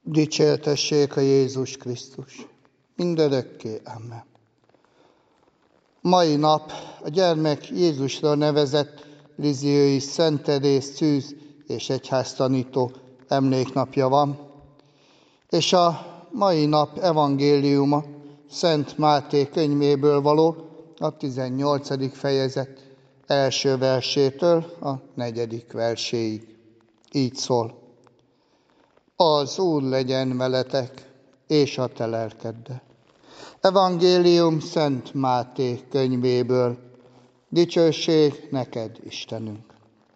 Dicsértessék a Jézus Krisztus. Mindörökké. Amen. Mai nap a gyermek Jézusra nevezett Liziói Szent Teréz szűz és egyháztanító emléknapja van, és a mai nap evangéliuma Szent Máté könyvéből való a 18. fejezet első versétől a 4. verséig. Így szól. Az Úr legyen veletek, és a te lelkeddel. Evangélium Szent Máté könyvéből. Dicsőség neked, Istenünk!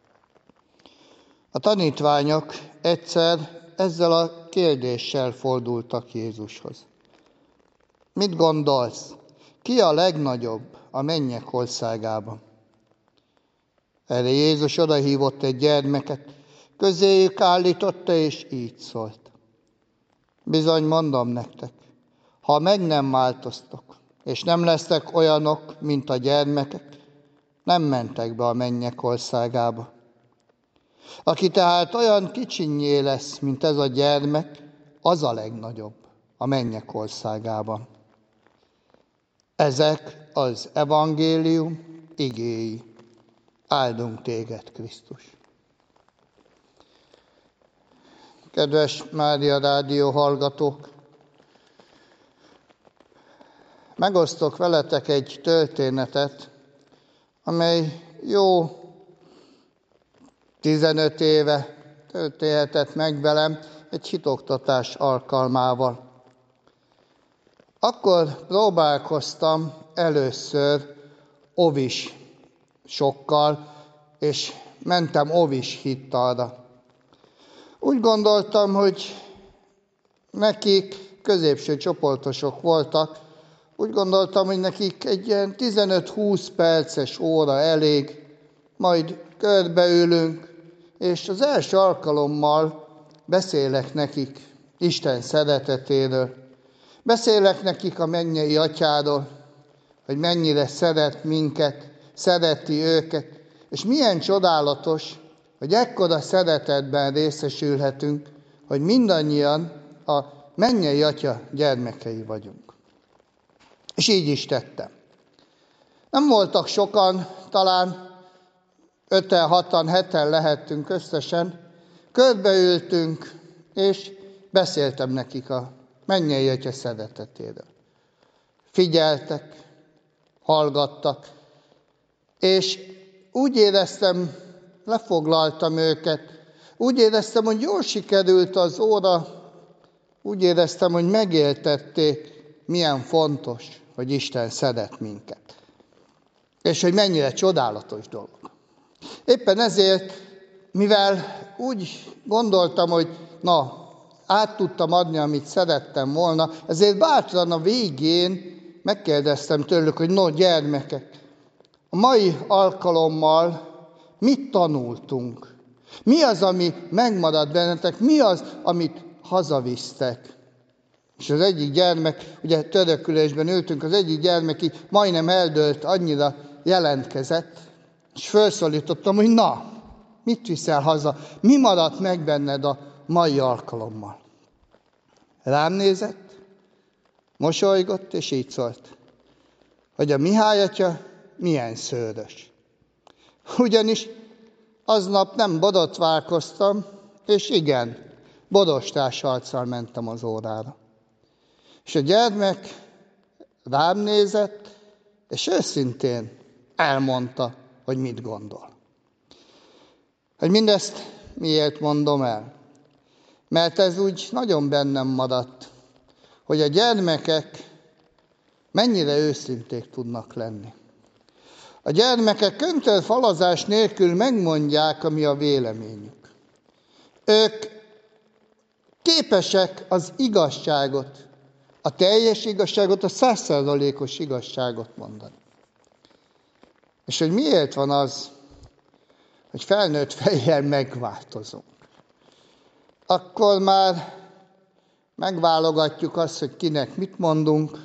A tanítványok egyszer ezzel a kérdéssel fordultak Jézushoz. Mit gondolsz, ki a legnagyobb a mennyek országában? Erre Jézus odahívott egy gyermeket, közéjük állította, és így szólt. Bizony mondom nektek, ha meg nem változtok, és nem lesztek olyanok, mint a gyermekek, nem mentek be a mennyek országába. Aki tehát olyan kicsinnyé lesz, mint ez a gyermek, az a legnagyobb a mennyek országában. Ezek az evangélium igéi. Áldunk téged, Krisztus! Kedves Mária Rádió hallgatók! Megosztok veletek egy történetet, amely jó 15 éve történhetett meg velem egy hitoktatás alkalmával. Akkor próbálkoztam először ovisokkal, és mentem ovis hittalra. Úgy gondoltam, hogy nekik középső csoportosok voltak, úgy gondoltam, hogy nekik egy ilyen 15-20 perces óra elég, majd körbeülünk, és az első alkalommal beszélek nekik Isten szeretetéről. Beszélek nekik a mennyei Atyáról, hogy mennyire szeret minket, szereti őket, és milyen csodálatos, hogy ekkora szeretetben részesülhetünk, hogy mindannyian a mennyei Atya gyermekei vagyunk. És így is tettem. Nem voltak sokan, talán 5-en, 6-an, 7-en lehettünk összesen, körbeültünk, és beszéltem nekik a mennyei Atya szeretetéről. Figyeltek, hallgattak, és úgy éreztem, lefoglaltam őket, úgy éreztem, hogy jól sikerült az óra, úgy éreztem, hogy megéltették, milyen fontos, hogy Isten szeret minket. És hogy mennyire csodálatos dolog. Éppen ezért, mivel úgy gondoltam, hogy át tudtam adni, amit szerettem volna, ezért bátran a végén megkérdeztem tőlük, hogy gyermekek, a mai alkalommal mit tanultunk? Mi az, ami megmaradt bennetek? Mi az, amit hazavisztek? És az egyik gyermek, ugye törökülésben ültünk, az egyik gyermek így majdnem eldőlt, annyira jelentkezett, és felszólítottam, hogy mit viszel haza? Mi maradt meg benned a mai alkalommal? Rám nézett, mosolygott, és így szólt, hogy a Mihály Atya milyen szőrös. Ugyanis aznap nem borotválkoztam, és igen, borostás arccal mentem az órára. És a gyermek rám nézett, és őszintén elmondta, hogy mit gondol. Hogy mindezt miért mondom el? Mert ez úgy nagyon bennem maradt, hogy a gyermekek mennyire őszinték tudnak lenni. A gyermekek köntörfalazás nélkül megmondják, ami a véleményük. Ők képesek az igazságot, a teljes igazságot, a 100%-os igazságot mondani. És hogy miért van az, hogy felnőtt fejjel megváltozunk? Akkor már megválogatjuk azt, hogy kinek mit mondunk,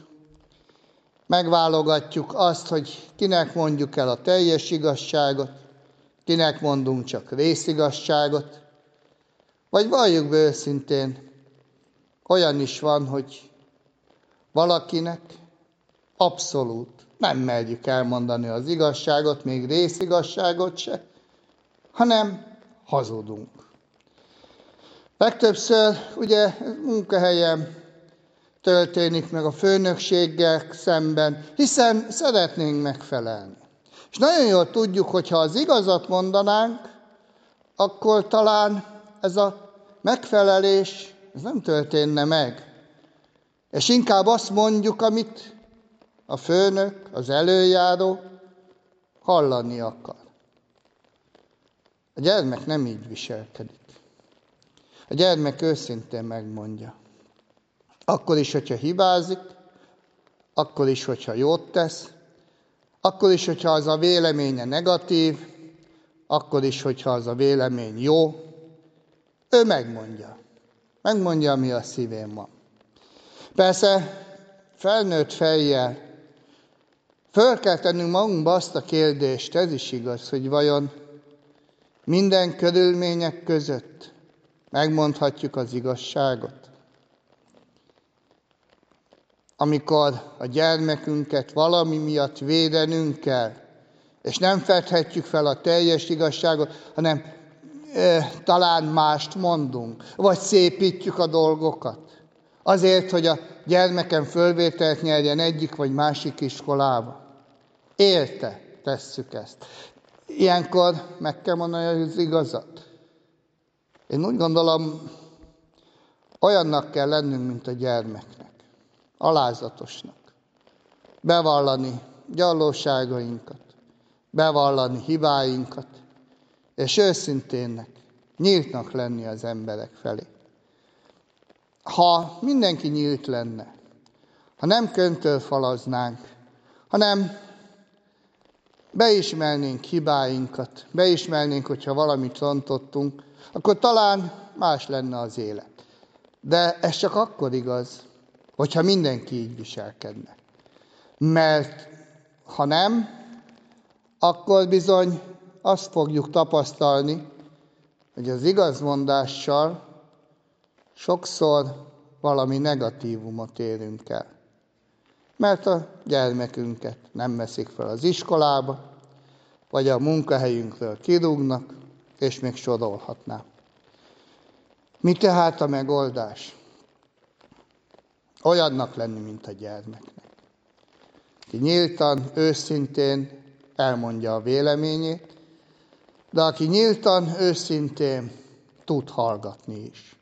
megválogatjuk azt, hogy kinek mondjuk el a teljes igazságot, kinek mondunk csak részigazságot, vagy valljuk be őszintén, Olyan is van, hogy valakinek abszolút nem merjük elmondani az igazságot, még részigazságot se, hanem hazudunk. Legtöbbször ugye munkahelyen történik meg a főnökséggel szemben, hiszen szeretnénk megfelelni. És nagyon jól tudjuk, hogy ha az igazat mondanánk, akkor talán ez a megfelelés ez nem történne meg. És inkább azt mondjuk, amit a főnök, az előjáró hallani akar. A gyermek nem így viselkedik. A gyermek őszintén megmondja. Akkor is, hogyha hibázik, akkor is, hogyha jót tesz, akkor is, hogyha az a véleménye negatív, akkor is, hogyha az a vélemény jó, ő megmondja. Megmondja, ami a szívén van. Persze felnőtt fejjel föl kell tennünk magunkba azt a kérdést, ez is igaz, hogy vajon minden körülmények között megmondhatjuk az igazságot? Amikor a gyermekünket valami miatt védenünk kell, és nem fedhetjük fel a teljes igazságot, hanem talán mást mondunk, vagy szépítjük a dolgokat. Azért, hogy a gyermekem fölvételt nyerjen egyik vagy másik iskolába. Érte tesszük ezt. Ilyenkor meg kell mondani az igazat. Én úgy gondolom, olyannak kell lennünk, mint a gyermeknek. Alázatosnak. Bevallani gyarlóságainkat. Bevallani hibáinkat. És őszinténnek, nyíltnak lenni az emberek felé. Ha mindenki nyílt lenne, ha nem köntörfalaznánk, hanem beismernénk hibáinkat, beismernénk, hogyha valamit rontottunk, akkor talán más lenne az élet. De ez csak akkor igaz, hogyha mindenki így viselkedne. Mert ha nem, akkor bizony azt fogjuk tapasztalni, hogy az igazmondással sokszor valami negatívumot érünk el. Mert a gyermekünket nem veszik fel az iskolába, vagy a munkahelyünkről kirúgnak, és még sorolhatnám. Mi tehát a megoldás? Olyannak lenni, mint a gyermeknek. Ki nyíltan, őszintén elmondja a véleményét, de aki nyíltan, őszintén tud hallgatni is.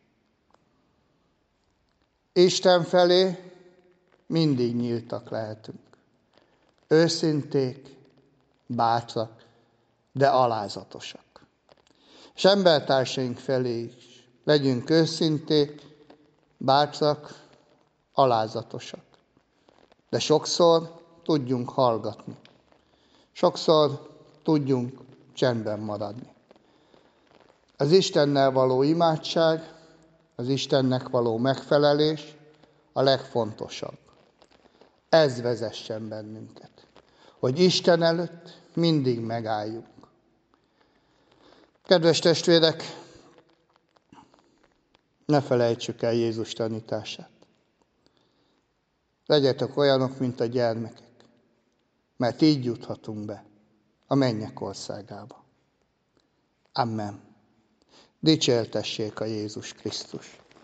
Isten felé mindig nyíltak lehetünk. Őszinték, bátrak, de alázatosak. És embertársaink felé is legyünk őszinték, bátrak, alázatosak. De sokszor tudjunk hallgatni. Sokszor tudjunk csendben maradni. Az Istennel való imádság, az Istennek való megfelelés a legfontosabb. Ez vezessen bennünket, hogy Isten előtt mindig megálljunk. Kedves testvérek, ne felejtsük el Jézus tanítását. Legyetek olyanok, mint a gyermekek, mert így juthatunk be a mennyek országába. Amen. Dicsértessék a Jézus Krisztus.